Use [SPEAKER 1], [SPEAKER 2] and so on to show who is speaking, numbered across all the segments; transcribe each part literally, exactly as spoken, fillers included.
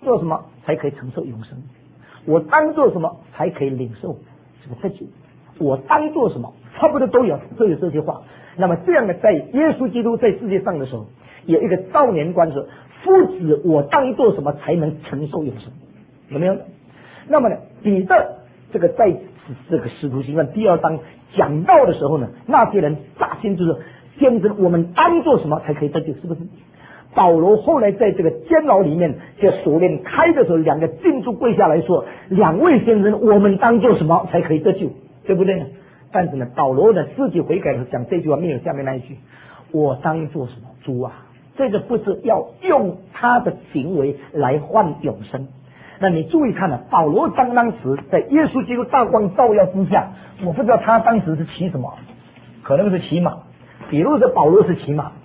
[SPEAKER 1] 做什么才可以承受永生？我当做什么才可以领受这个得救？我当做什么？差不多都有都有这些话。那么这样的，在耶稣基督在世界上的时候，有一个少年观说：夫子，我当做什么才能承受永生？有没有？那么呢，彼得这个在这个使徒行传第二章讲到的时候呢，那些人大心就是先知，我们当做什么才可以得救？是不是？保罗后来在这个监牢里面，这锁链开的时候，两个禁足跪下来说：两位先生，我们当做什么才可以得救？对不对呢？但是呢，保罗呢自己悔改的时候讲这句话，没有下面那一句：我当做什么？主啊，这个不是要用他的行为来换永生。那你注意看了、啊，保罗当当时在耶稣基督大光照耀之下，我不知道他当时是骑什么，可能是骑马，比如说保罗是骑马，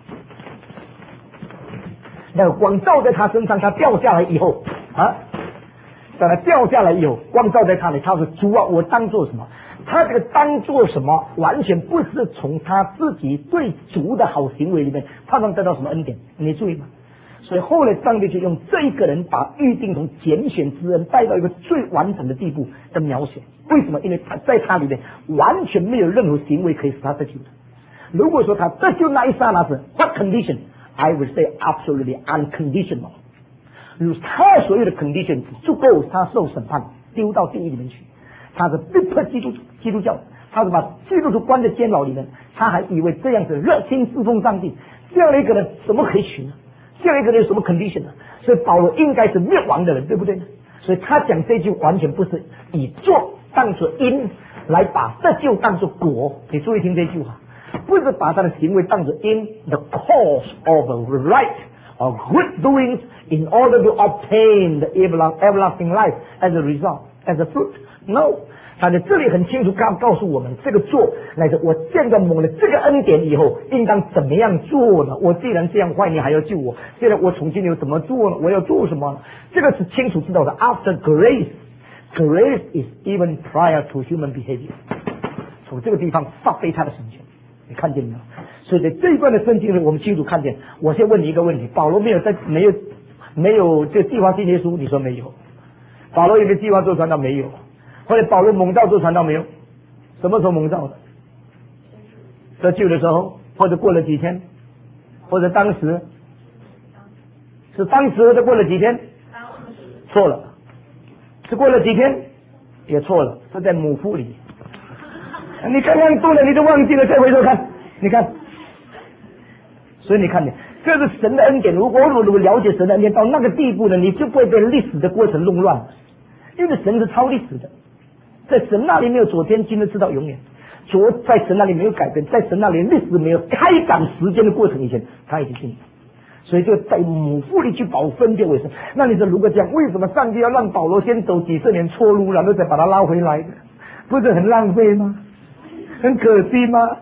[SPEAKER 1] 那个光照在他身上，他掉下来以后啊，等他掉下来以后，光照在他里，他说：主啊，我当做什么？他这个当做什么，完全不是从他自己对主的好行为里面盼望得到什么恩典，你注意吗？所以后来上帝就用这个人把预定从拣选之恩带到一个最完整的地步的描写。为什么？因为他在他里面完全没有任何行为可以使他得救的。如果说他得救那一刹那是 what condition? I would say absolutely unconditional。如他所有的 condition 足够他受审判，丢到地狱里面去。他是逼迫基督基督教，他是把基督徒关在监牢里面，他还以为这样子热心侍奉上帝，这样的一个人怎么可以娶呢？这样一个人有什么 condition 呢？所以保罗应该是灭亡的人，对不对？所以他讲这句完全不是以做当作因来把得救当作果。你注意听这句话，不是把他的行为当作因 the cause of a right or good doings in order to obtain the everlasting life as a result, as a fruit. No， 他在这里很清楚告告诉我们，这个做乃是我现在蒙了这个恩典以后，应当怎么样做呢？我既然这样坏，你还要救我，现在我重新又怎么做呢？我要做什么呢？这个是清楚知道的。After grace, grace is even prior to human behavior。从这个地方发挥他的神权，你看见没有？所以在这一段的圣经里，我们清楚看见。我先问你一个问题：保罗没有在没有没有这计划信耶稣？你说没有。保罗有没有计划做传道？没有。后来保罗蒙召做传道没有？什么时候蒙召的？得救的时候，或者过了几天，或者当时是当时的过了几天？错了，是过了几天？也错了，是在母腹里。你刚刚读了，你都忘记了，再回头看，你看。所以你看见，这是神的恩典。如果我如果了解神的恩典到那个地步呢，你就不会被历史的过程弄乱，因为神是超历史的。在神那里没有昨天、今日直到永远，昨在神那里没有改变，在神那里历史没有开展时间的过程以前，他已经定了。所以就在母腹里去保分别为圣。那你说如果这样，为什么上帝要让保罗先走几十年错路，然后再把他拉回来呢？不是很浪费吗？很可惜吗？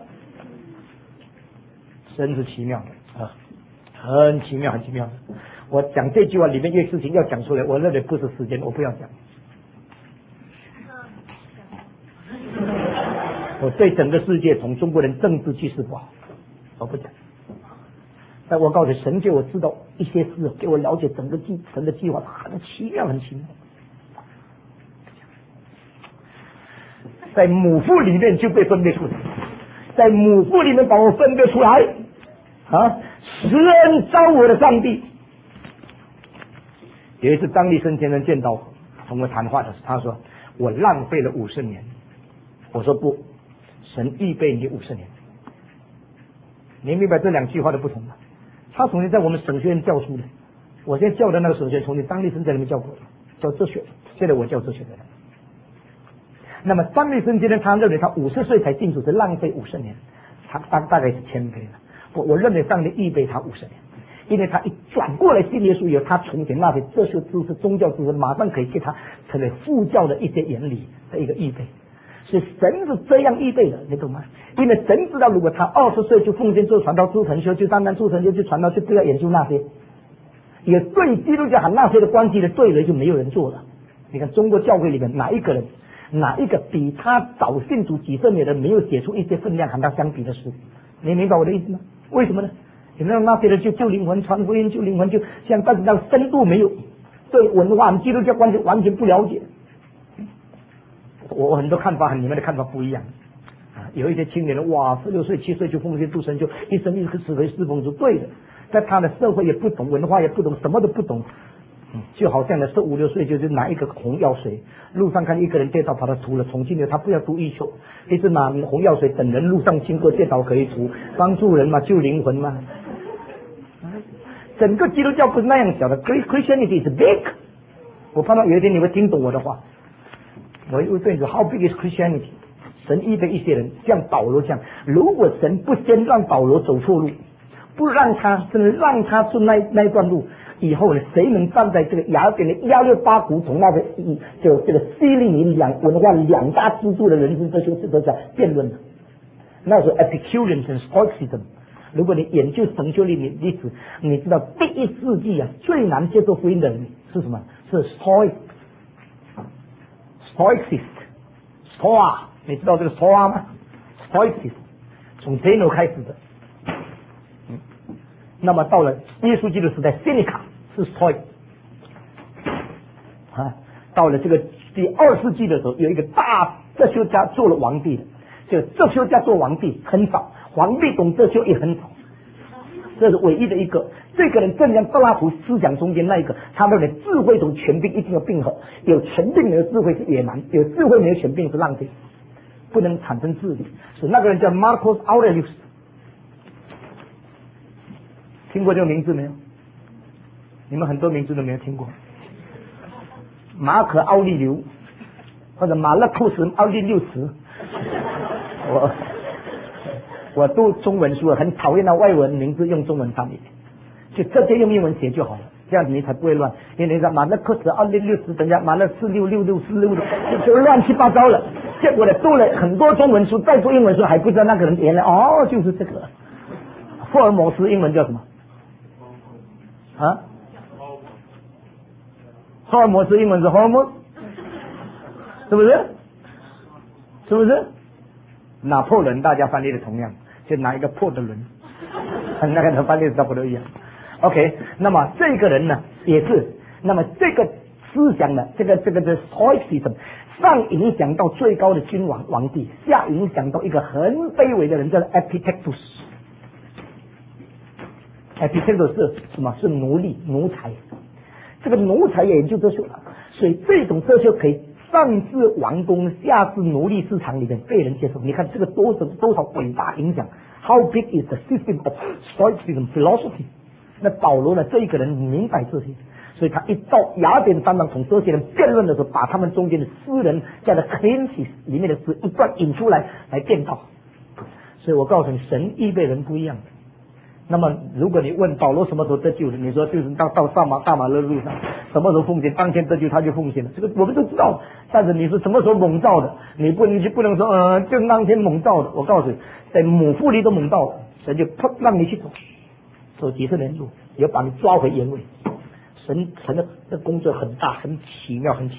[SPEAKER 1] 神是奇妙的啊，很奇妙，很奇妙的。我讲这句话里面一个事情要讲出来，我认为不是时间，我不要讲。我对整个世界从中国人政治趋势不好，我不讲。但我告诉你，神给我知道一些事，给我了解整个计神的计划很奇妙，很奇妙。在母腹里面就被分别出来，在母腹里面把我分别出来啊！施恩招我的上帝。有一次张立生先生见到我，跟我谈话的时候，他说我浪费了五十年。我说不，神预备你五十年。你明白这两句话的不同吗？他从前在我们神学院教书的，我现在教的那个神学院，从前张立生在里面教过的，教哲学，现在我教哲学的人。那么张立生今天他认为他五十岁才进主是浪费五十年，他大大概是谦卑了。我我认为上帝预备他五十年，因为他一转过来信耶稣以后，他从前那些哲学知识、宗教知识，马上可以给他成为副教的一些原理的一个预备。所以神是这样预备的，你懂吗？因为神知道，如果他二十岁就奉献做传道、做成修，就单单做成修就传道，就不要研究那些，也对基督教和那些的关系的对垒就没有人做了。你看中国教会里面哪一个人，哪一个比他早信主几十年的人没有写出一些分量和他相比的书？你明白我的意思吗？为什么呢？有没有那些人就救灵魂、传福音、救灵魂，就像但是那深度没有， 对文化、基督教观念完全不了解。我我很多看法和你们的看法不一样啊。有一些青年人哇，十六岁、七岁就奉献度神，就一生一世为侍奉主，对的。在他的社会也不懂，文化也不懂，什么都不懂。嗯，就好像呢，十五六岁就是拿一个红药水，路上看一个人跌倒，把他涂了。从今以后他不要读医学，一直拿红药水等人路上经过跌倒可以涂，帮助人嘛，救灵魂嘛。整个基督教不是那样讲的 ，Christianity is big。我盼望有一天你会听懂我的话。我会对你说 ，How big is Christianity？ 神预备一些人，像保罗这样。如果神不先让保罗走错路，不让他，真的让他走那那一段路，以后呢，谁能站在这个雅典的幺六八古从那个就这个西利尼两文化两大支柱的人生哲学是得在辩论的？那时候 Epicurean 和 Stoicism。如果你研究神学历历史，你知道第一世纪啊最难接受福音的人是什么？是 Stoic。Stoicist，Stoa， 你知道这个 Stoa 吗 ？Stoicist 从 Zeno 开始的。嗯，那么到了耶稣基督时代 ，Seneca 是 Stoic。啊，到了这个第二世纪的时候，有一个大哲学家做了皇帝的，就哲学家做皇帝很少，皇帝懂哲学也很少。这是唯一的一个，这个人正像柏拉图思想中间那一个，他认为智慧同权柄一定要并合，有权柄没有智慧是野蛮，有智慧没有权柄是浪费，不能产生智力。所以那个人叫 Marcus Aurelius， 听过这个名字没有？你们很多名字都没有听过，马可奥利留或者马勒库斯奥利六斯，我。我读中文书很讨厌那外文名字用中文翻译，就直接用英文写就好了，这样子你才不会乱。因为你看马勒克斯二六六十，等下马勒四六六六四六的，就乱七八糟了。结果呢，读了很多中文书，再读英文书还不知道那个人原来哦就是这个。福尔摩斯英文叫什么？啊？福尔摩斯英文是 Holmes， 是不是？是不是？拿破仑大家翻译的同样，就拿一个破的人，那个人翻译的差不多一样。OK， 那么这个人呢也是，那么这个思想呢，这个这个的 Stoicism 上影响到最高的君王皇帝，下影响到一个很卑微的人，叫 Epictetus。Epictetus 是什么？是奴隶奴才。这个奴才也就哲学了，所以这种哲学可以上至王宫，下至奴隶市场里面被人接受。你看这个多少多少伟大影响 ？How big is the system of Stoicism philosophy？ 那保罗呢？这一个人明白这些，所以他一到雅典当中同这些人辩论的时候，把他们中间的诗人叫做 Cleanthes 里面的诗一段引出来来辩道。所以我告诉你，神预备人不一样的。那么，如果你问保罗什么时候得救的，你说就是到到大马大马勒路上，什么时候奉献，当天得救他就奉献了，这个我们都知道。但是你是什么时候蒙召的？你不你就不能说呃，就当天蒙召的。我告诉你，在母腹里都蒙召的，神就啪让你去走，走几十年路，也把你抓回原位。神神的的工作很大，很奇妙，很奇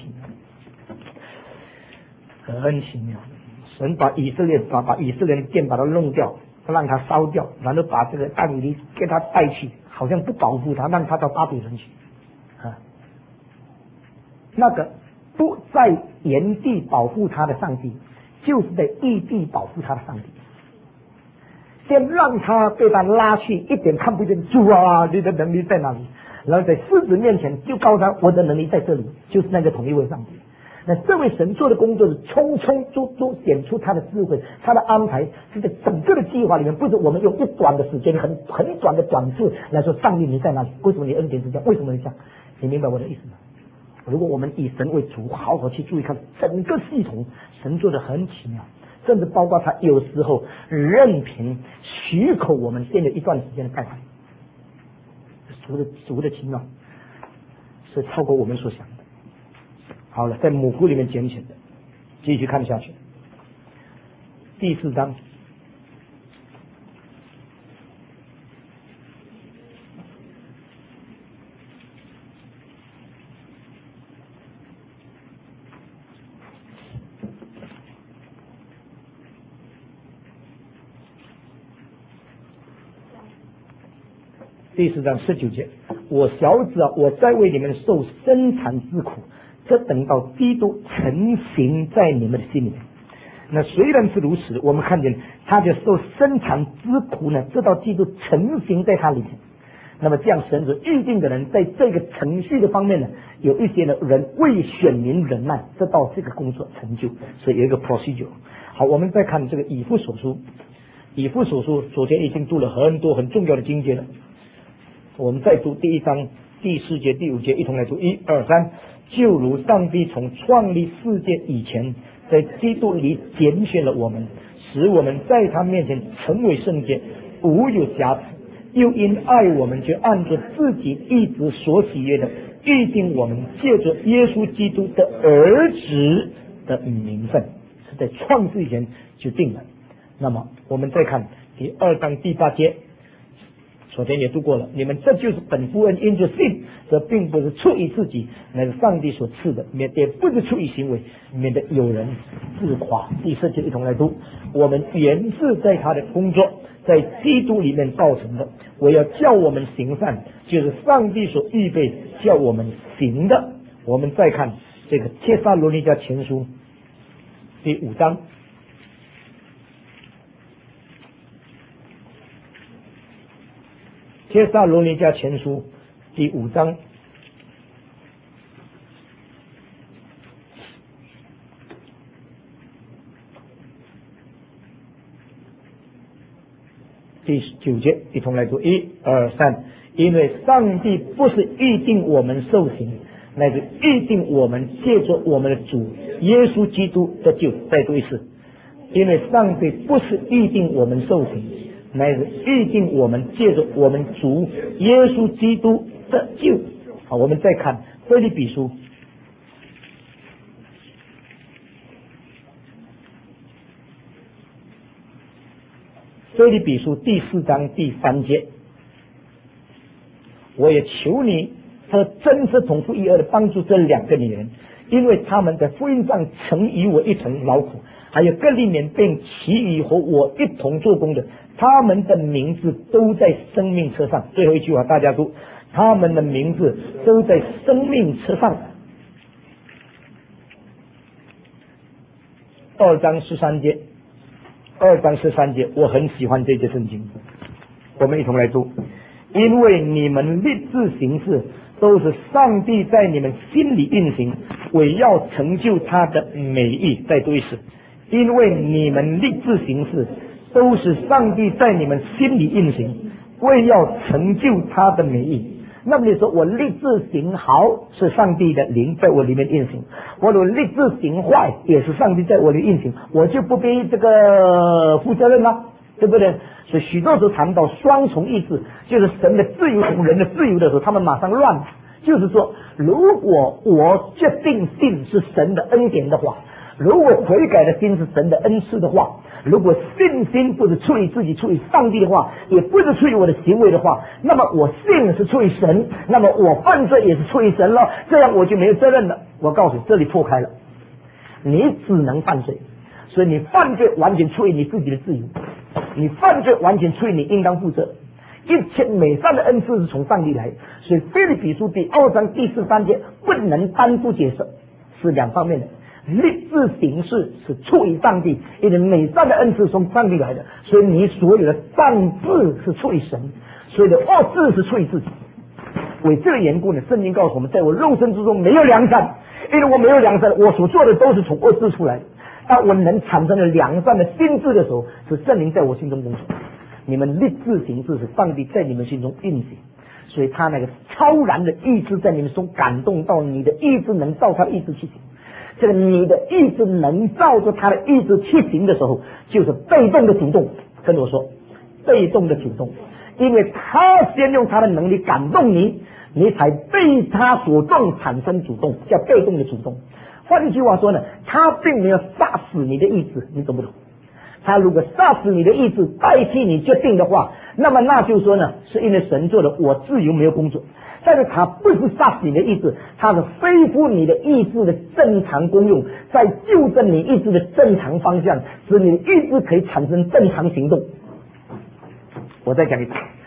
[SPEAKER 1] 妙，很奇妙。神把以色列把把以色列的剑把它弄掉。让他烧掉，然后把这个但以理给他带去，好像不保护他，让他到巴比伦去啊。那个不在原地保护他的上帝，就是在异地保护他的上帝。先让他被他拉去，一点看不见，主啊，你的能力在哪里？然后在狮子面前就告诉他，我的能力在这里，就是那个同一位上帝。那这位神做的工作是匆匆都都显出他的智慧，他的安排是在整个的计划里面，不是我们用一短的时间很很短的短字来说上帝你在哪里？为什么你恩典是这样？为什么你这样？你明白我的意思吗？如果我们以神为主，好好去注意看整个系统，神做的很奇妙，甚至包括他有时候任凭许可我们先有一段时间的拜拜，主的主的奇妙是超过我们所想的。好了，在母腹里面捡起的，继续看下去。第四章，第四章十九节， 我小子啊，我在为你们受生产之苦，这等到基督成形在你们的心里面。那虽然是如此，我们看见他就受生产之苦呢，直到基督成形在他里面。那么这样神所预定的人，在这个程序的方面呢，有一些的人为选民忍耐，直到这个工作成就，所以有一个 procedure。好，我们再看这个以弗所书，以弗所书昨天已经读了很多很重要的经节了，我们再读第一章第四节第五节，一同来读，一二三。就如上帝从创立世界以前，在基督里拣选了我们，使我们在他面前成为圣洁，无有瑕疵，又因爱我们，就按着自己一直所喜悦的，预定我们借着耶稣基督的儿子的名分，是在创世以前就定了。那么我们再看第二章第八节，昨天也读过了，你们这就是本乎恩，因着信，这并不是出于自己，乃是上帝所赐的，免得不是出于行为，免得有人自夸。第四节一同来读，我们原是在他的工作，在基督里面造成的，我要叫我们行善，就是上帝所预备叫我们行的。我们再看这个帖撒罗尼迦前书第五章，帖撒罗尼迦前书第五章第九节，一同来读，一二三。因为上帝不是预定我们受刑，乃是预定我们借着我们的主耶稣基督的救。再读一次，因为上帝不是预定我们受刑，乃是预定我们借着我们主耶稣基督的救。好，我们再看腓立比书腓立比书第四章第三节，我也求你和真实同父异儿的帮助这两个女人，因为他们在福音上曾与我一同劳苦，还有各里面并其余和我一同做工的，他们的名字都在生命册上。最后一句话大家读，他们的名字都在生命册上。二章十三节，二章十三节，我很喜欢这节圣经，我们一同来读。因为你们立志行事，都是上帝在你们心里运行，为要成就他的美意。再读一次，因为你们立志行事，都是上帝在你们心里运行，为要成就他的美意。那么你说我立志行好，是上帝的灵在我里面运行；我如果立志行坏，也是上帝在我里运行，我就不必这个负责任了，对不对？所以许多时候谈到双重意志，就是神的自由同人的自由的时候，他们马上乱了。就是说，如果我决定信是神的恩典的话，如果悔改的心是神的恩赐的话，如果信心不是出于自己，出于上帝的话，也不是出于我的行为的话，那么我信是出于神，那么我犯罪也是出于神了，这样我就没有责任了。我告诉你，这里破开了，你只能犯罪，所以你犯罪完全出于你自己的自由，你犯罪完全出于你应当负责。一切美善的恩赐是从上帝来的，所以腓立比书第二章第十三节不能单独解释，是两方面的。立志行事是出于上帝，因为美善的恩赐是从上帝来的，所以你所有的善志是出于神，所有的恶志是出于自己。为这个缘故呢，圣经告诉我们，在我肉身之中没有良善，因为我没有良善，我所做的都是从恶志出来的。当我能产生了良善的心智的时候，是圣灵在我心中工作。你们立志行事是上帝在你们心中运行，所以他那个超然的意志在你们中感动到你的意志能照他的意志去行。这个你的意志能照着他的意志去行的时候，就是被动的主动。跟我说，被动的主动，因为他先用他的能力感动你，你才被他所动产生主动，叫被动的主动。换句话说呢，他并没有杀死你的意志，你懂不懂？他如果杀死你的意志，代替你决定的话，那么那就说呢，是因为神做的，我自由没有工作。但是他不是杀死你的意志，他是恢复你的意志的正常功用，在纠正你意志的正常方向，使你的意志可以产生正常行动。我再讲一次，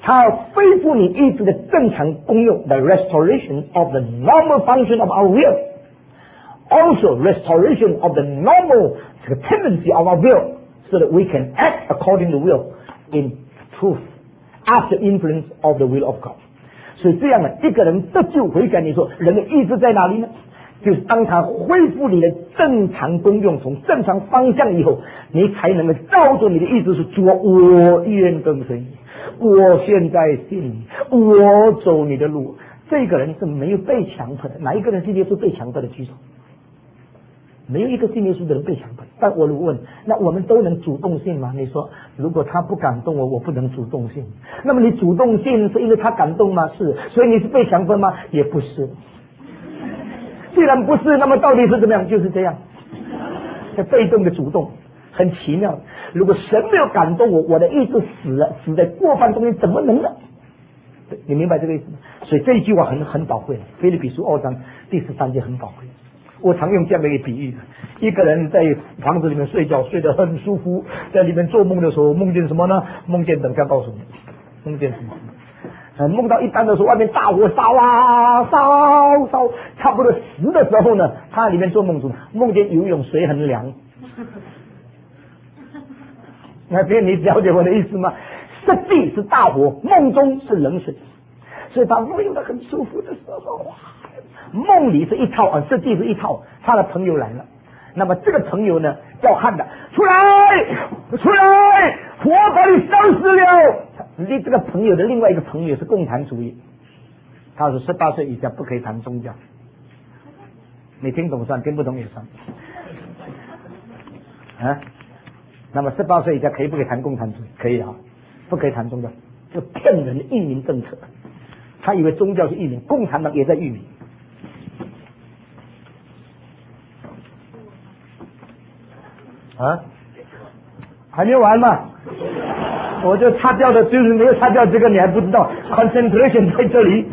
[SPEAKER 1] 他要恢复你意志的正常功用 ，the restoration of the normal function of our will, also restoration of the normal tendency of our will, so that we can act according to will in truth, after influence of the will of God. 所以这样的一个人得救悔改，你说人的意志在哪里呢？就是当他恢复你的正常功用，从正常方向以后，你才能够照着你的意志说：主啊，我愿跟随你，我现在信你，我走你的路。这个人是没有被强迫的。哪一个人信耶稣被强迫的举手？没有一个信耶稣的人被强迫。但我如果问，那我们都能主动信吗？你说，如果他不感动我，我不能主动信。那么你主动信是因为他感动吗？是。所以你是被强迫吗？也不是。既然不是，那么到底是怎么样？就是这样，这被动的主动，很奇妙。如果神没有感动我，我的意志死了，死在过犯中间，怎么能呢？你明白这个意思吗？所以这一句话很很宝贵，腓立比书二章第十三节很宝贵。我常用这样的一个比喻：一个人在房子里面睡觉，睡得很舒服，在里面做梦的时候，梦见什么呢？梦见等下告诉你，梦见什么？呃，梦到一半的时候，外面大火烧啊烧烧，差不多死的时候呢，他里面做梦中梦见游泳水很凉。那这你了解我的意思吗？实际是大火，梦中是冷水，所以他梦得很舒服的时候，哇，梦里是一套啊，实际是一套。他的朋友来了，那么这个朋友呢叫喊的：出来，出来，火把你烧死了。你这个朋友的另外一个朋友是共产主义，他说十八岁以下不可以谈宗教。你听懂算，听不懂也算啊。那么十八岁以下可以不可以谈共产主义？可以啊，不可以谈宗教，就骗人的愚民政策。他以为宗教是愚民，共产党也在愚民。啊，还没完嘛？我就擦掉的，就是没有擦掉这个，你还不知道 concentration 在这里。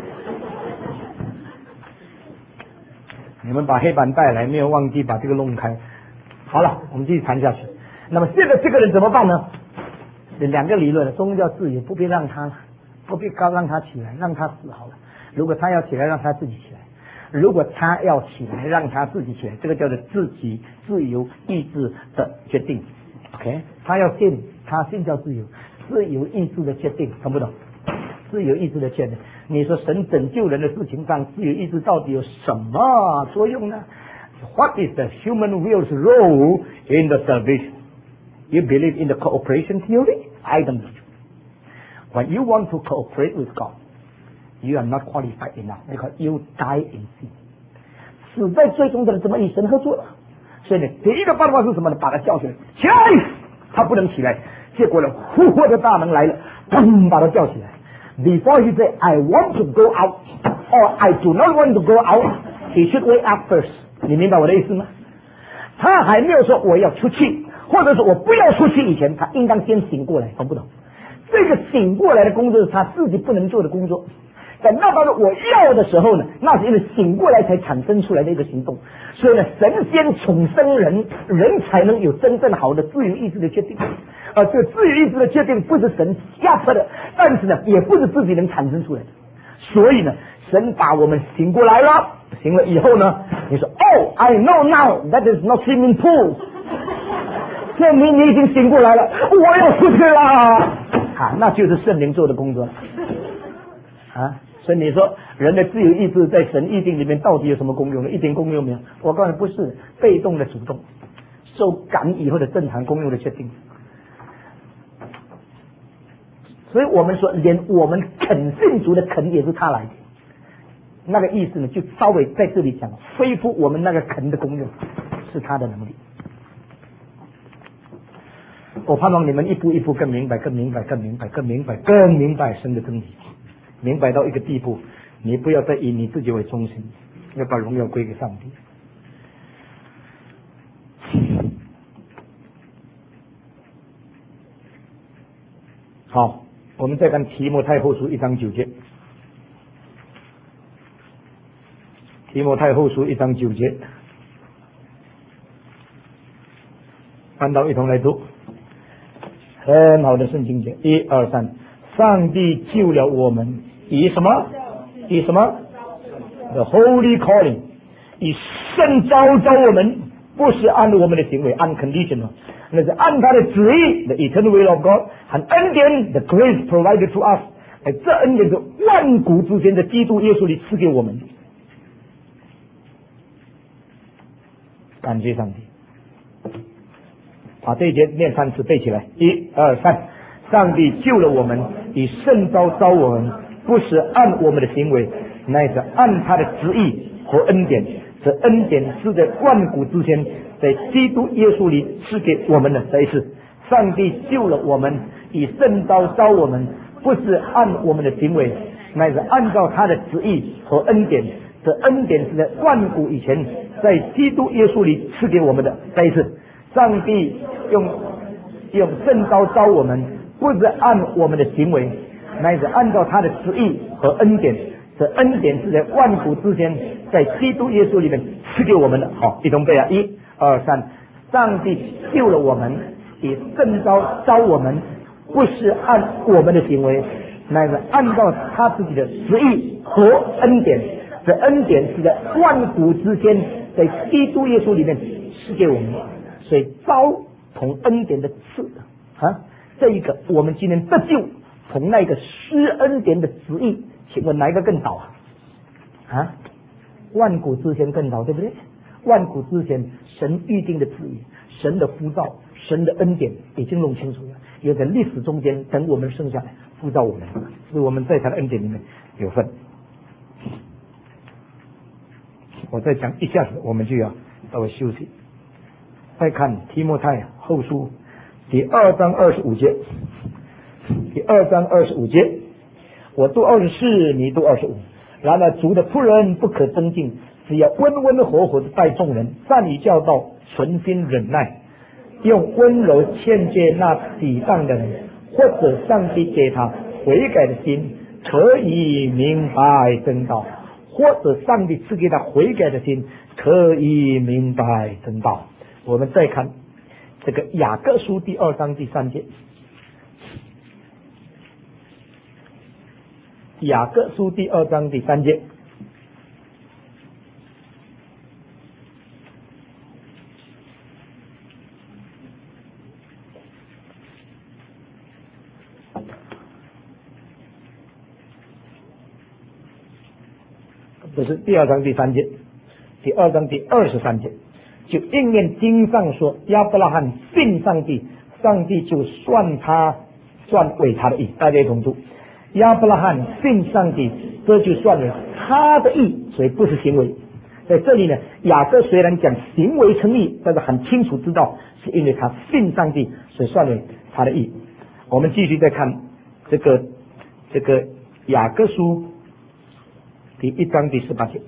[SPEAKER 1] 你们把黑板带来，没有忘记把这个弄开。好了，我们继续谈下去。那么这个这个人怎么办呢？两个理论，宗教自由不必让他，不必高让他起来，让他死好了。如果他要起来，让他自己起来；如果他要起来，让他自己起来。这个叫做自己自由意志的决定。OK， 他要信，他信叫自由。自由意志的决定，懂不懂？自由意志的决定，你说神拯救人的事情上，自由意志到底有什么作用呢？ What is the human will's role in the salvation? You believe in the cooperation theory? I don't know. When you want to cooperate with God, you are not qualified enough because you die in sin. 死在最终的怎么与神合作了？所以呢，第一个办法是什么呢？把他叫起来，起来！他不能起来。结果呢，复活的大门来了，砰，把他叫起来。Before he say, I want to go out, or I do not want to go out, he should wake up first. 你明白我的意思吗？他还没有说我要出去，或者说我不要出去以前，他应当先醒过来，懂不懂？这个醒过来的工作是他自己不能做的工作。等到他说我要的时候呢，那是因为醒过来才产生出来的一个行动。所以呢，神先重生人，人才能有真正好的自由意志的决定。而这个自由意志的决定不是神下策的，但是呢，也不是自己能产生出来的。所以呢，神把我们醒过来了，醒了以后呢，你说 ，Oh, I know now that is not swimming pool， 证明你已经醒过来了，我要出去了啊，那就是圣灵做的工作了啊。所以你说人的自由意志在神意定里面到底有什么功用呢？一点功用没有。我告诉你，不是被动的主动，受感以后的正常功用的决定。所以我们说，连我们肯信主的肯也是他来的。那个意思呢，就稍微在这里讲，恢复我们那个肯的功用，是他的能力。我盼望你们一步一步更明白，更明白，更明白，更明白，更明白神的真理。明白到一个地步，你不要再以你自己为中心，要把荣耀归给上帝。好，我们再看提摩太后书一章九节。提摩太后书一章九节，翻到一同来读，很好的圣经节，一二三。 上帝救了我们，以什么？以什么 ？The Holy Calling， 以圣召召我们，不是按我们的行为，unconditional， 那是按他的旨意 ，the eternal will of God， 和恩典 ，the grace provided to us， 哎，这恩典是万古之间的基督耶稣里赐给我们。感谢上帝！把这一节念三次，背起来，一二三。上帝救了我们，以圣召召我们，不是按我们的行为，乃是按他的旨意和恩典。这恩典是在万古之前，在基督耶稣里赐给我们的。再一次，上帝救了我们，以圣召召我们，不是按我们的行为，乃是按照他的旨意和恩典。这恩典是在万古以前，在基督耶稣里赐给我们的。再一次，上帝用用圣召召我们，不是按我们的行为，乃是按照他的旨意和恩典。这恩典是在万古之前，在基督耶稣里面赐给我们的。好，一同背啊！一二三，上帝救了我们，以圣召召我们，不是按我们的行为，乃是按照他自己的旨意和恩典。这恩典是在万古之间，在基督耶稣里面赐给我们。所以召同恩典的赐啊，这一个我们今天得救，从那个施恩典的旨意，请问哪一个更早啊？啊，万古之前更早，对不对？万古之前神预定的旨意，神的呼召，神的恩典已经弄清楚了，也在历史中间等我们生下来呼召我们，所以我们在他的恩典里面有份。我再讲一下子，我们就要稍微休息。再看提摩太后书第二章二十五节，第二章二十五节，我读二十四，你读二十五。然而主的仆人不可增进，只要温温和和的待众人，善于教导，存心忍耐，用温柔劝诫那抵挡的人，或者上帝给他悔改的心，可以明白真道。或者上帝赐给他悔改的心，可以明白真道。我们再看这个雅各书第二章第三节，雅各书第二章第三节，这是第二章第三节，第二章第二十三节，就应验经上说，亚伯拉罕信上帝，上帝就算他算为他的义。大家一同读，亚伯拉罕信上帝，这就算为他的义，所以不是行为。在这里呢，雅各虽然讲行为称义，但是很清楚知道是因为他信上帝，所以算为他的义。我们继续再看这个这个雅各书第一章第十八节，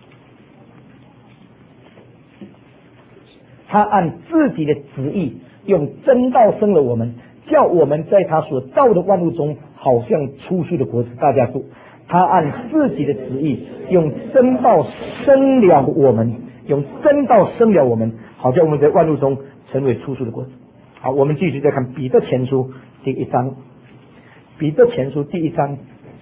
[SPEAKER 1] 他按自己的旨意用真道生了我们，叫我们在他所造的万物中好像初熟的果子。大家读，他按自己的旨意用真道生了我们，用真道生了我们，好像我们在万物中成为初熟的果子。好，我们继续再看彼得前书第一章，彼得前书第一章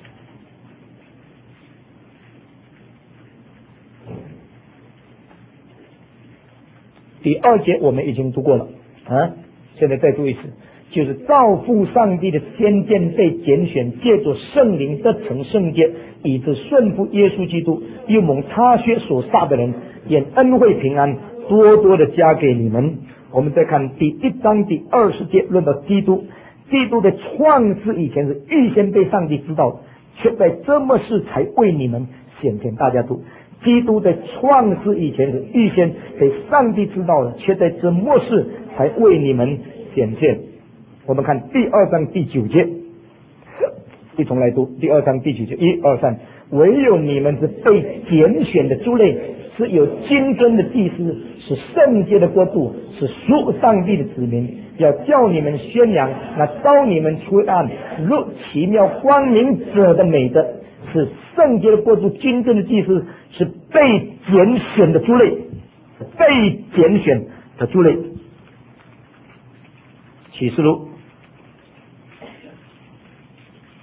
[SPEAKER 1] 第二节我们已经读过了啊，现在再读一次，就是造父上帝的先见被拣选，借着圣灵得成圣洁，以致顺服耶稣基督，又蒙他血所杀的人，愿恩惠平安多多的加给你们。我们再看第一章第二十节，论到基督，基督的创世以前是预先被上帝知道，却在这么事才为你们显现。大家读，基督的创世以前是预先被上帝知道的，却在这末世才为你们显现。我们看第二章第九节，一同来读第二章第九节，一二三，唯有你们是被拣选的族类，是有金尊的祭司，是圣洁的国度，是属上帝的子民，要叫你们宣扬那召你们出暗入奇妙光明者的美德，是圣洁的国度，金尊的祭司，是被拣选的族类，被拣选的族类。启示录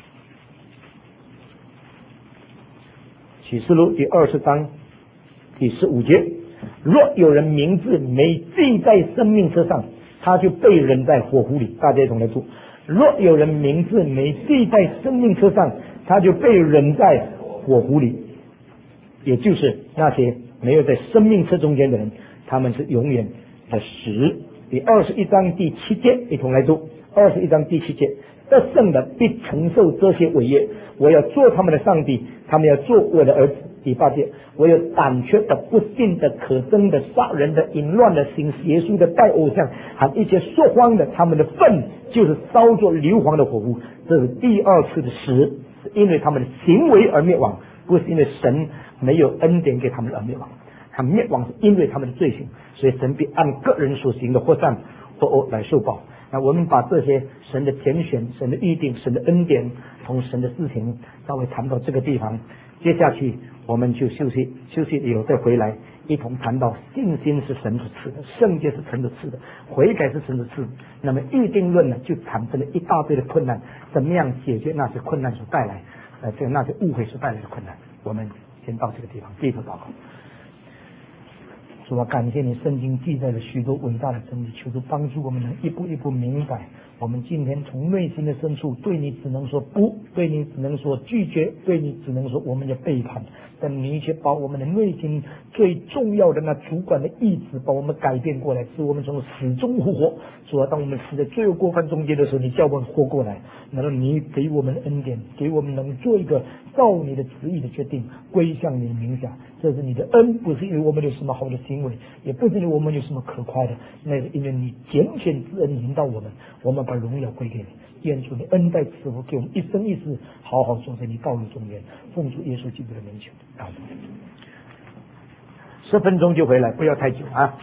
[SPEAKER 1] 启示录第二十章第十五节，若有人名字没记在生命册上，他就被扔在火湖里。大家一同来读，若有人名字没记在生命册上，他就被扔在火湖里。也就是那些没有在生命册中间的人，他们是永远的死。第二十一章第七节，一同来读。二十一章第七节，得胜的必承受这些伟业，我要做他们的上帝，他们要做我的儿子。第八节，我有胆怯的、不信的、可憎的、杀人的、淫乱的、行邪术的、拜偶像，和一些说谎的，他们的粪就是烧作硫磺的火湖。这是第二次的死，是因为他们的行为而灭亡，不是因为神没有恩典给他们而灭亡。他们灭亡是因为他们的罪行，所以神必按个人所行的或善或恶来受报。那我们把这些神的拣选、神的预定、神的恩典同神的事情稍微谈到这个地方，接下去我们就休息，休息以后再回来一同谈到信心是神所赐的，圣洁是神所赐的，悔改是神所赐的。那么预定论呢，就产生了一大堆的困难，怎么样解决那些困难所带来呃这个那些误会所带来的困难。我们先到这个地方，低头祷告。主啊，感谢你，圣经记载了许多伟大的真理，求主帮助我们能一步一步明白。我们今天从内心的深处对你只能说不，对你只能说拒绝，对你只能说我们的背叛，但你却把我们的内心最重要的那主管的意志把我们改变过来，使我们从死中复活。主啊，当我们死在罪恶过犯中间的时候，你叫我们活过来，然后你给我们恩典，给我们能做一个照你的旨意的决定，归向你的名下。这是你的恩，不是因为我们有什么好的行为，也不是因为我们有什么可夸的，那是因为你拣选之恩引导我们，我们把荣耀归给你。愿主的恩待赐福给我们一生一世，好好走在你道路中间，奉主耶稣基督的名求，阿门。十分钟就回来，不要太久啊。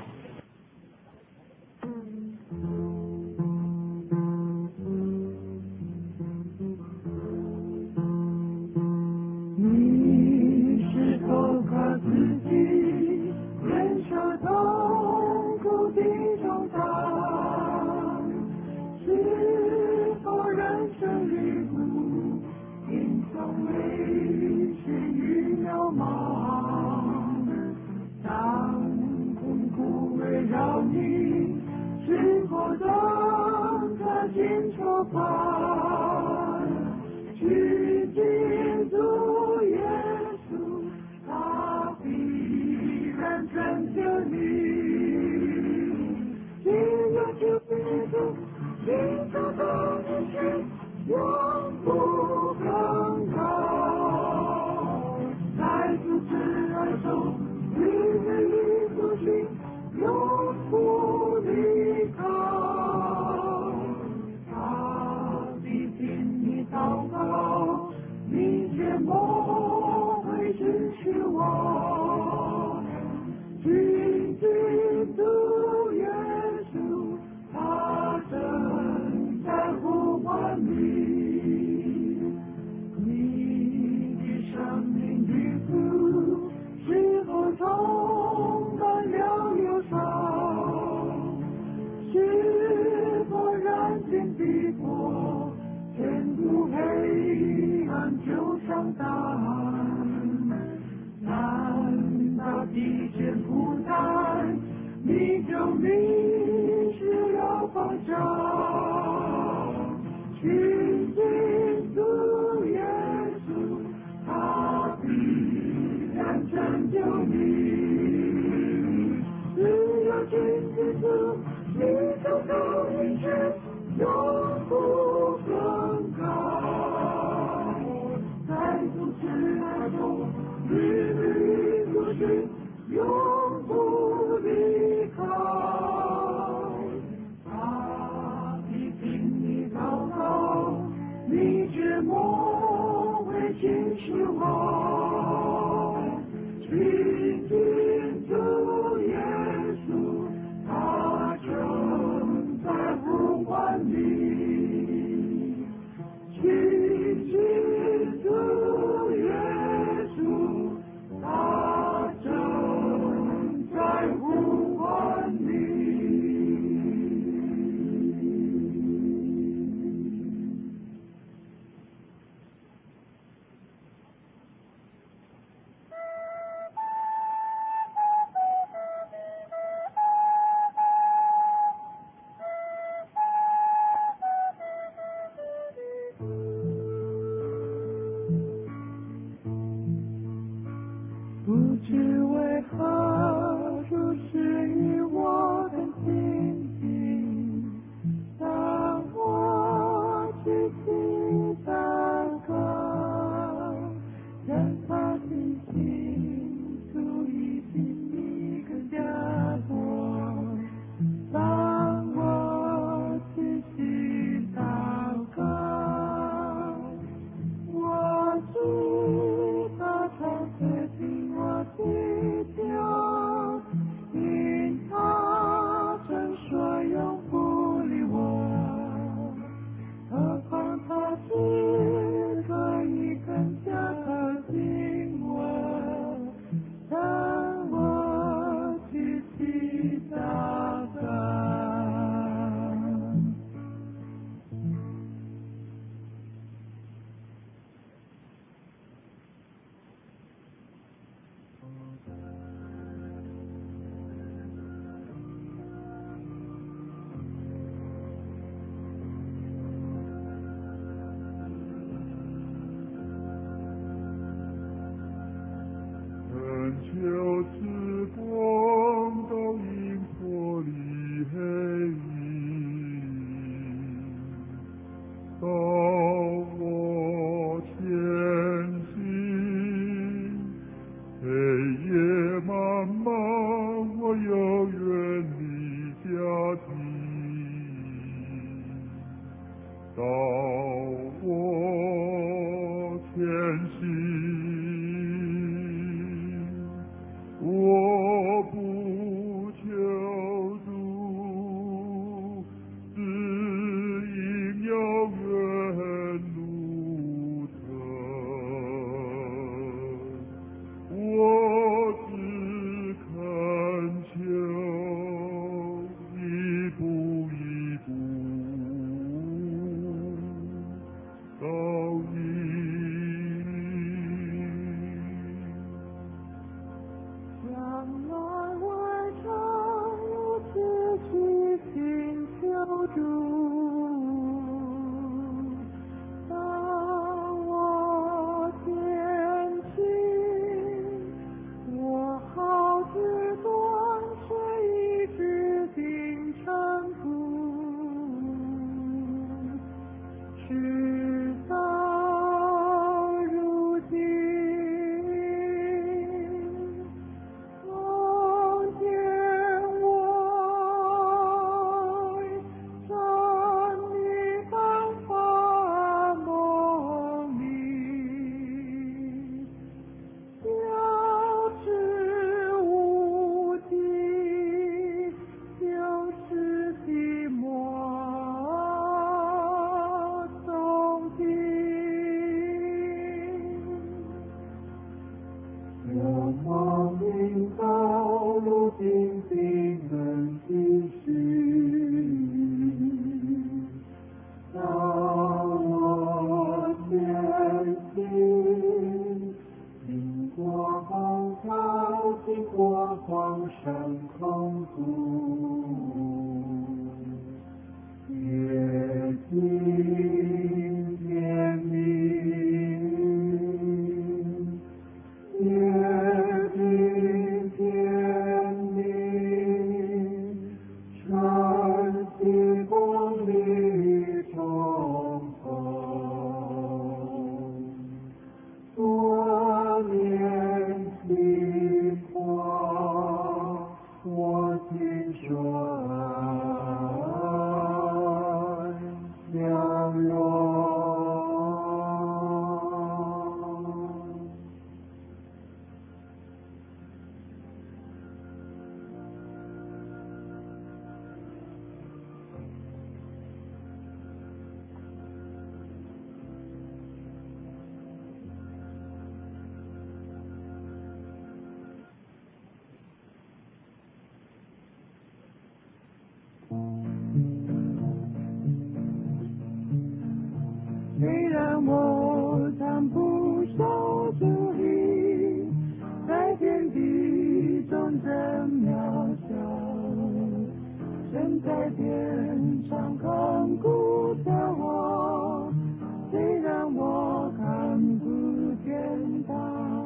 [SPEAKER 2] 我要远离家庭，到我前行。我不求助，只因有远路程。我只恳求一步一步到你。
[SPEAKER 3] 将来我常如此去寻求主，当我前行，我好似断水一直定成途，直到如今。梦见我在你方法梦里，标志无敌，就是寂寞踪迹。我梦见道路平平很平行，当我前行，经过洪涛，经过黄山空谷，越听天明，越听天明，晨曦光里重逢，多年轻话，我听说爱相融。虽然我谈不上主义，在天地中真渺小，身在天上看顾着我，虽然我看不见他，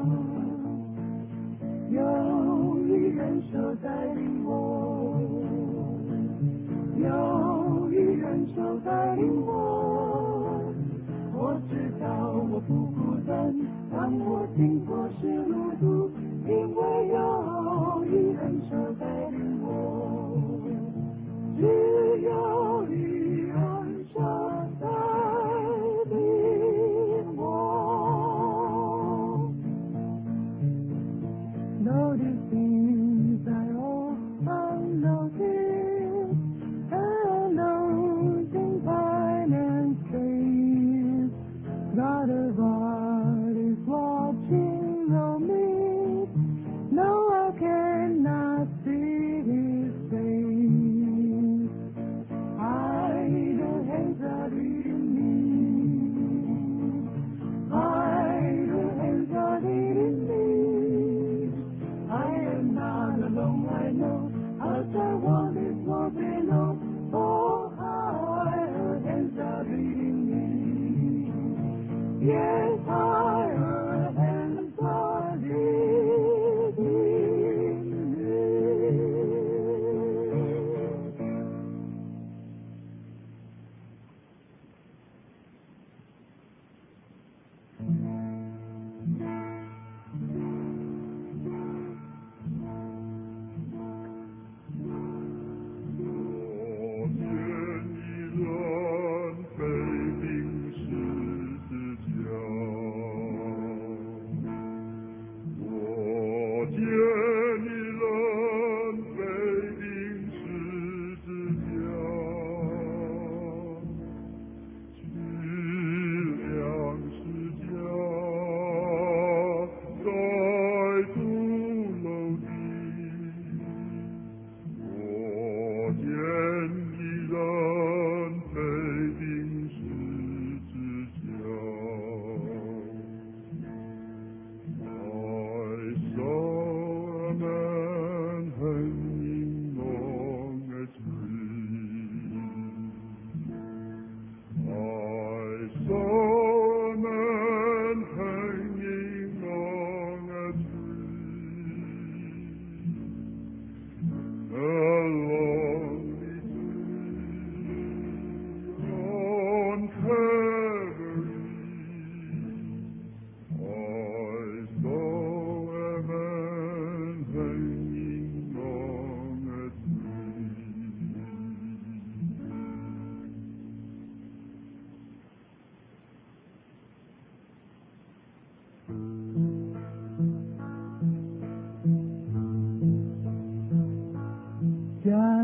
[SPEAKER 3] 有一人手带领我，有一人手带领我，我知道我不孤单，当我经过是路途，因为有一人手带领我，只有一人手带领我。Know the things I owe, I know this, I know things fine and strange. God of all is watching on me. No, I cannot see His face. Idle hands are leading me. Idle hands are leading me. I am not alone, I know. As I want is what they know. Oh, higher hands are leading me. Yes, higher hands are leading me.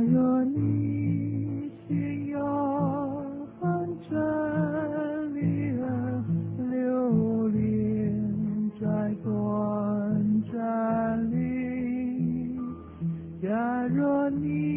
[SPEAKER 3] 若你心有真理而留恋在短暂里，假若你